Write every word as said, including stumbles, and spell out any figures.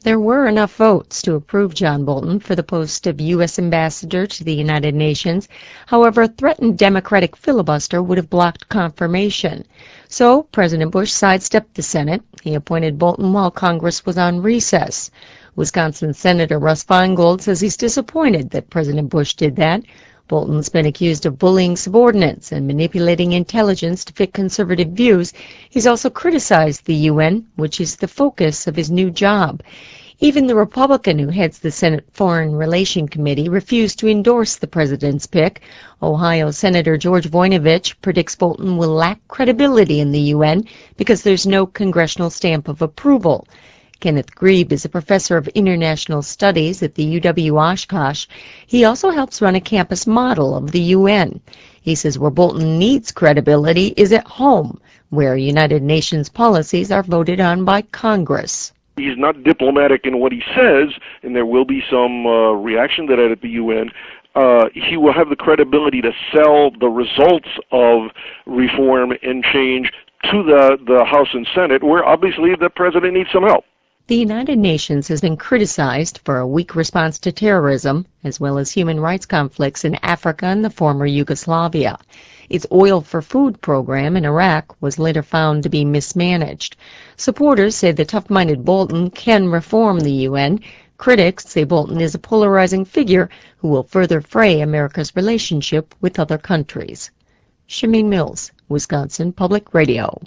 There were enough votes to approve John Bolton for the post of U S ambassador to the United Nations. However, a threatened Democratic filibuster would have blocked confirmation. So President Bush sidestepped the Senate. He appointed Bolton while Congress was on recess. Wisconsin Senator Russ Feingold says he's disappointed that President Bush did that. Bolton's been accused of bullying subordinates and manipulating intelligence to fit conservative views. He's also criticized the U N, which is the focus of his new job. Even the Republican who heads the Senate Foreign Relations Committee refused to endorse the president's pick. Ohio Senator George Voinovich predicts Bolton will lack credibility in the U N because there's no congressional stamp of approval. Kenneth Grebe is a professor of international studies at the U W Oshkosh. He also helps run a campus model of the U N. He says where Bolton needs credibility is at home, where United Nations policies are voted on by Congress. He's not diplomatic in what he says, and there will be some uh, reaction to that at the U N. Uh, he will have the credibility to sell the results of reform and change to the, the House and Senate, where obviously the president needs some help. The United Nations has been criticized for a weak response to terrorism, as well as human rights conflicts in Africa and the former Yugoslavia. Its Oil for Food program in Iraq was later found to be mismanaged. Supporters say the tough-minded Bolton can reform the U N. Critics say Bolton is a polarizing figure who will further fray America's relationship with other countries. Shameen Mills, Wisconsin Public Radio.